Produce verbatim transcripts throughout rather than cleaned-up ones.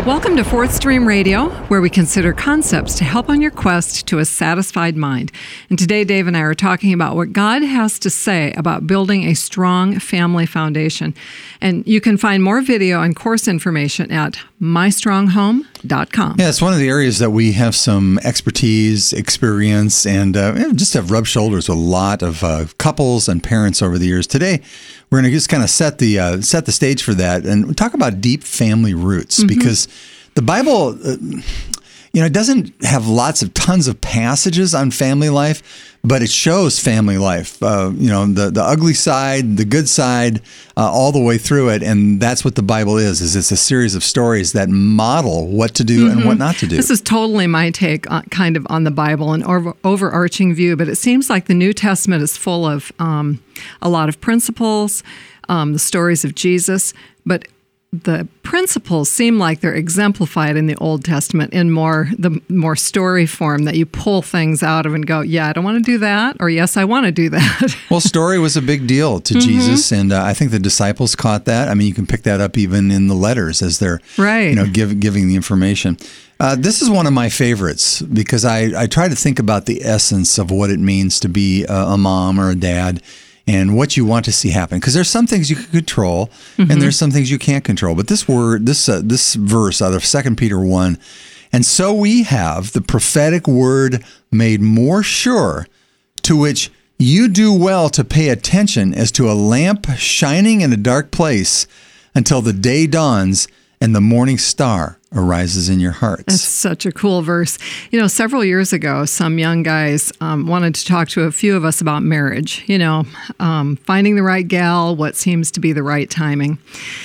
Welcome to Fourth Stream Radio, where we consider concepts to help on your quest to a satisfied mind. And today, Dave and I are talking about what God has to say about building a strong family foundation. And you can find more video and course information at my strong home dot com. Yeah, it's one of the areas that we have some expertise, experience, and uh, just have rubbed shoulders with a lot of uh, couples and parents over the years. Today, we're going to just kind of set the uh, set the stage for that and talk about deep family roots, mm-hmm. because the Bible, uh, you know, it doesn't have lots of tons of passages on family life, but it shows family life, uh, you know, the, the ugly side, the good side, uh, all the way through it. And that's what the Bible is, is it's a series of stories that model what to do mm-hmm. and what not to do. This is totally my take on, kind of on the Bible, an over, overarching view, but it seems like the New Testament is full of um, a lot of principles, um, the stories of Jesus, but the principles seem like they're exemplified in the Old Testament in more the more story form, that you pull things out of and go, yeah, I don't want to do that, or yes, I want to do that. Well, story was a big deal to mm-hmm. Jesus, and uh, I think the disciples caught that. I mean, you can pick that up even in the letters as they're right. you know give, giving the information. Uh, this is one of my favorites because I, I try to think about the essence of what it means to be a, a mom or a dad, and what you want to see happen. Because there's some things you can control, mm-hmm. and there's some things you can't control. But this word, this uh, this verse out of Second Peter one, and so we have the prophetic word made more sure, to which you do well to pay attention as to a lamp shining in a dark place until the day dawns and the morning star arises in your hearts. That's such a cool verse. You know, several years ago, some young guys um, wanted to talk to a few of us about marriage, you know, um, finding the right gal, what seems to be the right timing,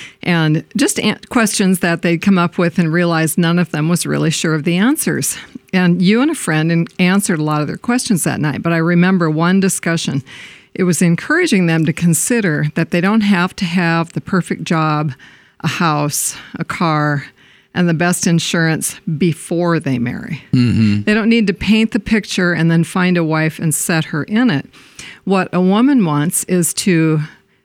and just an- questions that they'd come up with and realized none of them was really sure of the answers. And you and a friend and answered a lot of their questions that night, but I remember one discussion. It was encouraging them to consider that they don't have to have the perfect job, a house, a car, and the best insurance before they marry. Mm-hmm. They don't need to paint the picture and then find a wife and set her in it. What a woman wants is to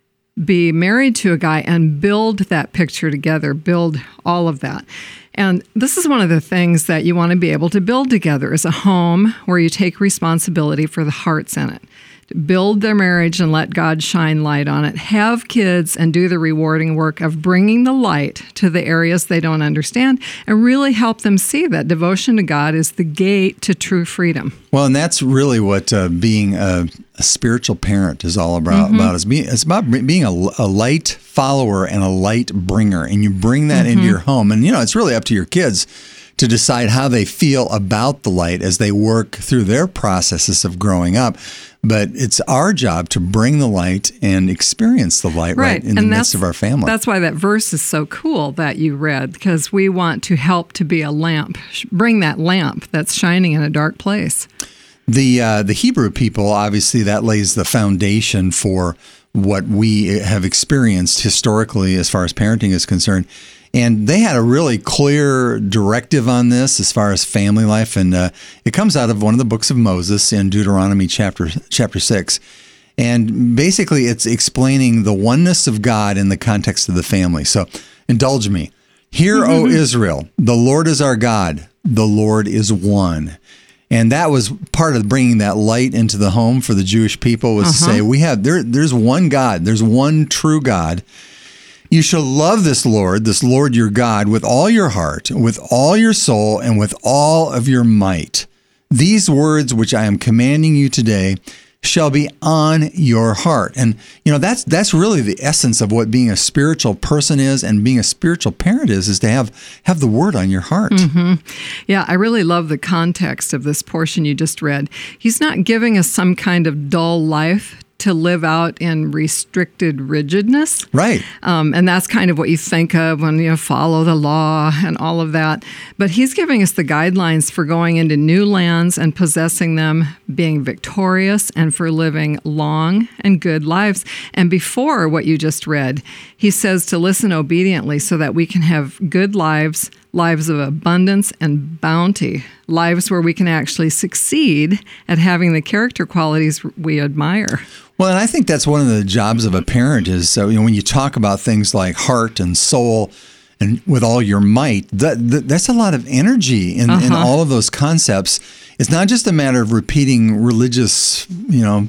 be married to a guy and build that picture together, build all of that. And this is one of the things that you want to be able to build together, is a home where you take responsibility for the hearts in it. Build their marriage and let God shine light on it. Have kids and do the rewarding work of bringing the light to the areas they don't understand, and really help them see that devotion to God is the gate to true freedom. Well, and that's really what uh, being a, a spiritual parent is all about. Mm-hmm. about. It's, being, it's about being a, a light follower and a light bringer, and you bring that mm-hmm. into your home. And, you know, it's really up to your kids to decide how they feel about the light as they work through their processes of growing up. But it's our job to bring the light and experience the light right, right in and the midst of our family. That's why that verse is so cool that you read, because we want to help to be a lamp, bring that lamp that's shining in a dark place. The uh, the Hebrew people, obviously, that lays the foundation for what we have experienced historically as far as parenting is concerned. And they had a really clear directive on this as far as family life. And uh, it comes out of one of the books of Moses in Deuteronomy chapter chapter six. And basically, it's explaining the oneness of God in the context of the family. So indulge me. Hear, mm-hmm. O Israel, the Lord is our God. The Lord is one. And that was part of bringing that light into the home for the Jewish people, was uh-huh. to say, we have there. there's one God. There's one true God. You shall love this Lord, this Lord your God, with all your heart, with all your soul, and with all of your might. These words which I am commanding you today shall be on your heart. And, you know, that's that's really the essence of what being a spiritual person is, and being a spiritual parent is, is to have, have the word on your heart. Mm-hmm. Yeah, I really love the context of this portion you just read. He's not giving us some kind of dull life to live out in restricted rigidness. Right. Um, and that's kind of what you think of when you follow the law and all of that. But he's giving us the guidelines for going into new lands and possessing them, being victorious, and for living long and good lives. And before what you just read, he says to listen obediently so that we can have good lives, lives of abundance and bounty, lives where we can actually succeed at having the character qualities we admire. Well, and I think that's one of the jobs of a parent is, so, you know, when you talk about things like heart and soul and with all your might. That, that that's a lot of energy in, uh-huh. in all of those concepts. It's not just a matter of repeating religious, you know,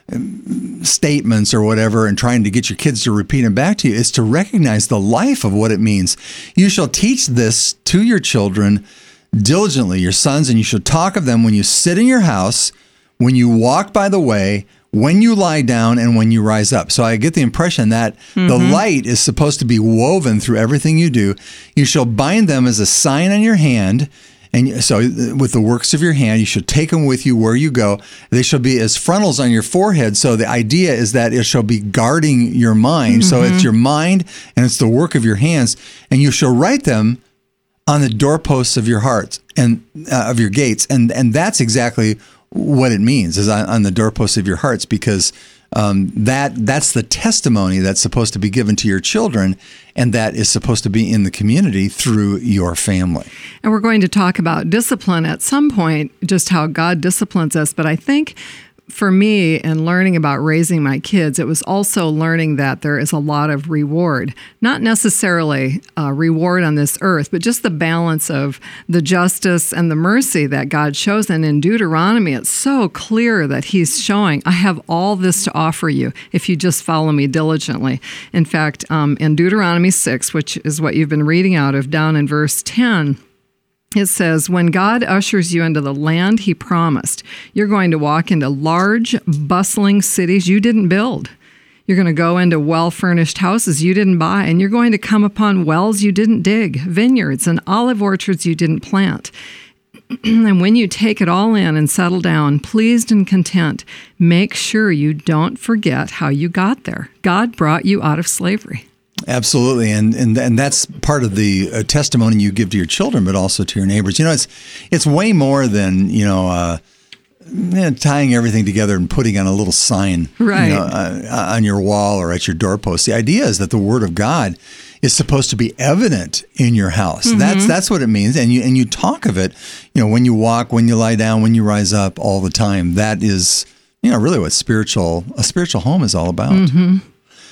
statements or whatever and trying to get your kids to repeat them back to you. It's to recognize the life of what it means. You shall teach this to your children diligently, your sons, and you shall talk of them when you sit in your house, when you walk by the way, when you lie down, and when you rise up. So I get the impression that mm-hmm. the light is supposed to be woven through everything you do. You shall bind them as a sign on your hand. And so with the works of your hand, you should take them with you where you go. They shall be as frontals on your forehead. So the idea is that it shall be guarding your mind. Mm-hmm. So it's your mind and it's the work of your hands. And you shall write them on the doorposts of your hearts and uh, of your gates. And and that's exactly what it means, is on, on the doorposts of your hearts, because um, that that's the testimony that's supposed to be given to your children, and that is supposed to be in the community through your family. And we're going to talk about discipline at some point, just how God disciplines us. But I think for me, in learning about raising my kids, it was also learning that there is a lot of reward, not necessarily a reward on this earth, but just the balance of the justice and the mercy that God shows. And in Deuteronomy, it's so clear that he's showing, I have all this to offer you if you just follow me diligently. In fact, um, in Deuteronomy six, which is what you've been reading out of, down in verse ten, it says, when God ushers you into the land he promised, you're going to walk into large, bustling cities you didn't build. You're going to go into well-furnished houses you didn't buy, and you're going to come upon wells you didn't dig, vineyards and olive orchards you didn't plant. And when you take it all in and settle down, pleased and content, make sure you don't forget how you got there. God brought you out of slavery. Absolutely, and and and that's part of the uh, testimony you give to your children, but also to your neighbors. You know, it's it's way more than, you know, uh, eh, tying everything together and putting on a little sign, right, you know, uh, on your wall or at your doorpost. The idea is that the Word of God is supposed to be evident in your house. Mm-hmm. That's that's what it means, and you and you talk of it, you know, when you walk, when you lie down, when you rise up, all the time. That is, you know, really what spiritual a spiritual home is all about. Mm-hmm.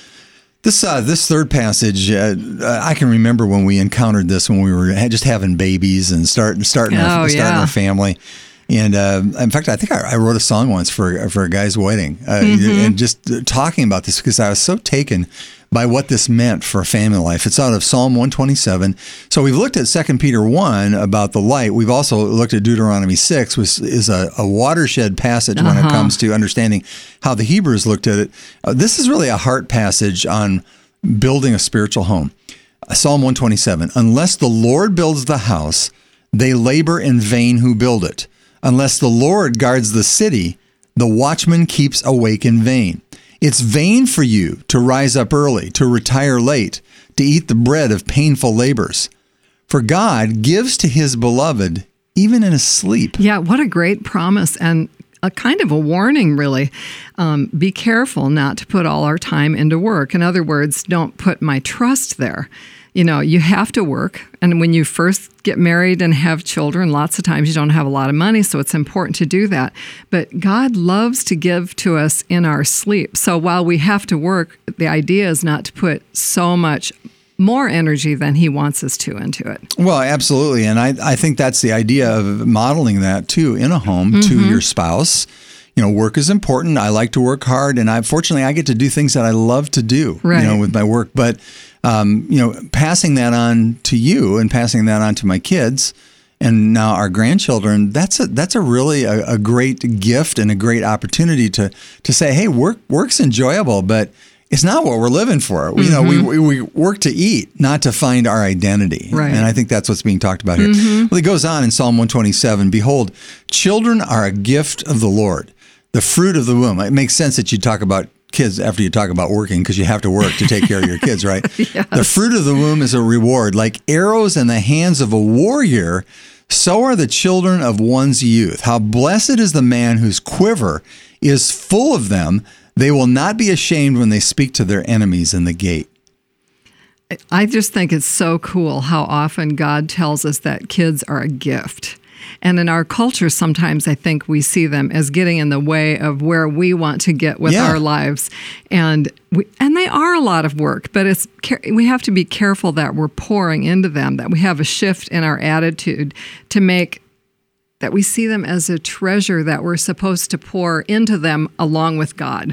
This uh, this third passage, uh, I can remember when we encountered this when we were just having babies and start, starting, our, oh, starting yeah. our family. And uh, in fact, I think I, I wrote a song once for for a guy's wedding, uh, mm-hmm. and just talking about this because I was so taken by what this meant for a family life. It's out of Psalm one twenty-seven. So we've looked at Second Peter one about the light. We've also looked at Deuteronomy six, which is a, a watershed passage uh-huh. when it comes to understanding how the Hebrews looked at it. Uh, this is really a heart passage on building a spiritual home. Uh, Psalm one twenty-seven, unless the Lord builds the house, they labor in vain who build it. Unless the Lord guards the city, the watchman keeps awake in vain. It's vain for you to rise up early, to retire late, to eat the bread of painful labors. For God gives to his beloved even in his sleep. Yeah, what a great promise, and a kind of a warning, really. Um, be careful not to put all our time into work. In other words, don't put my trust there. You know, you have to work. And when you first get married and have children, lots of times you don't have a lot of money, so it's important to do that. But God loves to give to us in our sleep. So while we have to work, the idea is not to put so much more energy than he wants us to into it. Well, absolutely. And I, I think that's the idea of modeling that, too, in a home mm-hmm. to your spouse. You know, work is important. I like to work hard, and I fortunately I get to do things that I love to do, right. you know, with my work. But um, you know, passing that on to you and passing that on to my kids, and now our grandchildren, that's a that's a really a, a great gift and a great opportunity to to say, hey, work work's enjoyable, but it's not what we're living for. Mm-hmm. You know, we, we we work to eat, not to find our identity. Right. And I think that's what's being talked about here. Mm-hmm. Well, it goes on in Psalm one twenty-seven, behold, children are a gift of the Lord, the fruit of the womb. It makes sense that you talk about kids after you talk about working, because you have to work to take care of your kids, right? Yes. The fruit of the womb is a reward. Like arrows in the hands of a warrior, so are the children of one's youth. How blessed is the man whose quiver is full of them. They will not be ashamed when they speak to their enemies in the gate. I just think it's so cool how often God tells us that kids are a gift. And in our culture, sometimes I think we see them as getting in the way of where we want to get with Yeah. our lives. And we, and they are a lot of work, but it's we have to be careful that we're pouring into them, that we have a shift in our attitude to make that we see them as a treasure that we're supposed to pour into them along with God.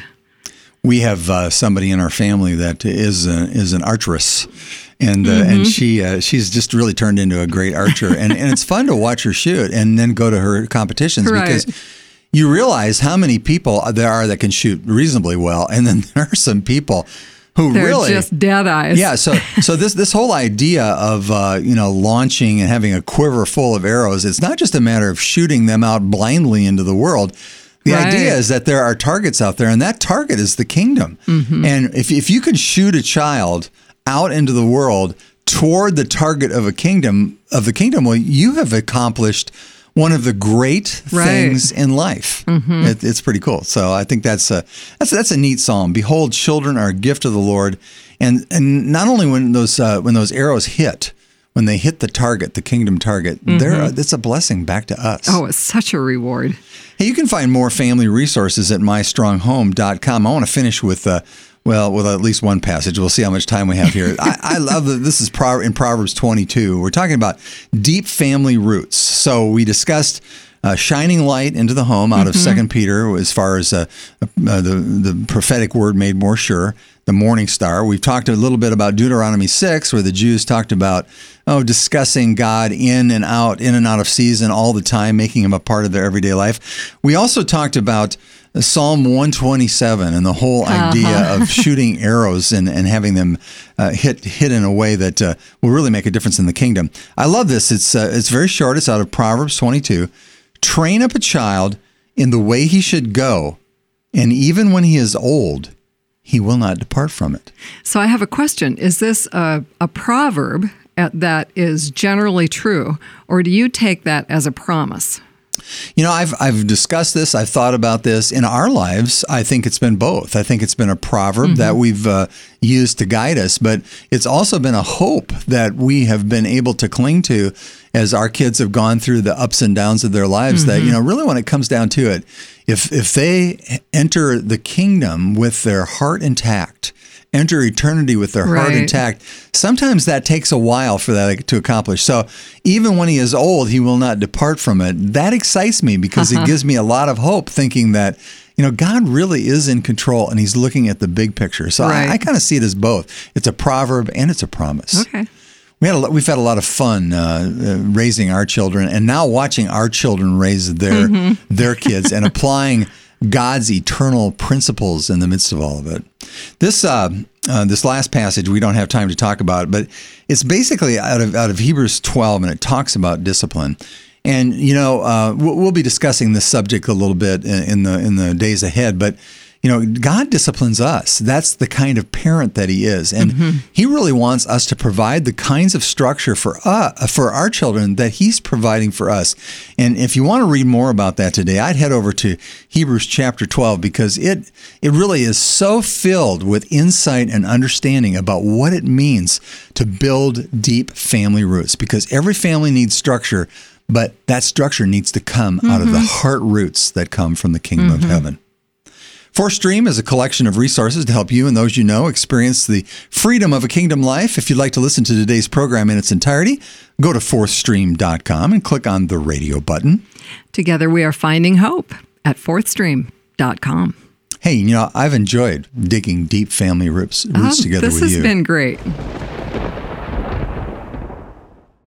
We have uh, somebody in our family that is a, is an archeress, and uh, Mm-hmm. and she uh, she's just really turned into a great archer, and and it's fun to watch her shoot and then go to her competitions Right. because you realize how many people there are that can shoot reasonably well, and then there are some people who They're really just dead eyes. Yeah, so so this this whole idea of uh, you know launching and having a quiver full of arrows, it's not just a matter of shooting them out blindly into the world. The Right. idea is that there are targets out there, and that target is the kingdom. Mm-hmm. And if if you can shoot a child out into the world toward the target of a kingdom of the kingdom, well, you have accomplished one of the great Right. things in life. Mm-hmm. It, it's pretty cool. So I think that's a that's that's a neat psalm. Behold, children are a gift of the Lord, and and not only when those uh, when those arrows hit, when they hit the target, the kingdom target, Mm-hmm. they're it's a blessing back to us. Oh, it's such a reward. Hey, you can find more family resources at my strong home dot com. I want to finish with, uh, well, with at least one passage. We'll see how much time we have here. I, I love that this is Pro- in Proverbs twenty-two. We're talking about deep family roots. So we discussed uh, shining light into the home out of Second Peter as far as uh, uh, the, the prophetic word made more sure, the morning star. We've talked a little bit about Deuteronomy six, where the Jews talked about, oh, discussing God in and out, in and out of season all the time, making him a part of their everyday life. We also talked about Psalm one twenty-seven and the whole idea Uh-huh. of shooting arrows and, and having them uh, hit hit in a way that uh, will really make a difference in the kingdom. I love this. It's uh, it's very short. It's out of Proverbs twenty-two. Train up a child in the way he should go, and even when he is old, he will not depart from it. So I have a question. Is this a, a proverb at, that is generally true, or do you take that as a promise? You know, I've I've discussed this. I've thought about this in our lives. I think it's been both. I think it's been a proverb Mm-hmm. that we've uh, used to guide us, but it's also been a hope that we have been able to cling to as our kids have gone through the ups and downs of their lives. Mm-hmm. That, you know, really when it comes down to it, if if they enter the kingdom with their heart intact, enter eternity with their heart Right. intact, sometimes that takes a while for that to accomplish. So even when he is old, he will not depart from it. That excites me because Uh-huh. it gives me a lot of hope, thinking that, you know, God really is in control and he's looking at the big picture. So Right. I, I kind of see it as both. It's a proverb and it's a promise. Okay. We had a, lot- we've had a lot of fun uh, uh, raising our children, and now watching our children raise their Mm-hmm. their kids and applying God's eternal principles in the midst of all of it. This uh, uh, this last passage we don't have time to talk about, but it's basically out of out of Hebrews twelve, and it talks about discipline. And you know, uh, we'll, we'll be discussing this subject a little bit in, in the in the days ahead, but. You know, God disciplines us. That's the kind of parent that he is. And Mm-hmm. he really wants us to provide the kinds of structure for uh, for our children that he's providing for us. And if you want to read more about that today, I'd head over to Hebrews chapter twelve, because it it really is so filled with insight and understanding about what it means to build deep family roots, because every family needs structure, but that structure needs to come out of the heart roots that come from the kingdom of heaven. Fourth Stream is a collection of resources to help you and those you know experience the freedom of a kingdom life. If you'd like to listen to today's program in its entirety, go to fourth stream dot com and click on the radio button. Together we are finding hope at fourth stream dot com. Hey, you know, I've enjoyed digging deep family roots, roots Oh, together this with has you. been great.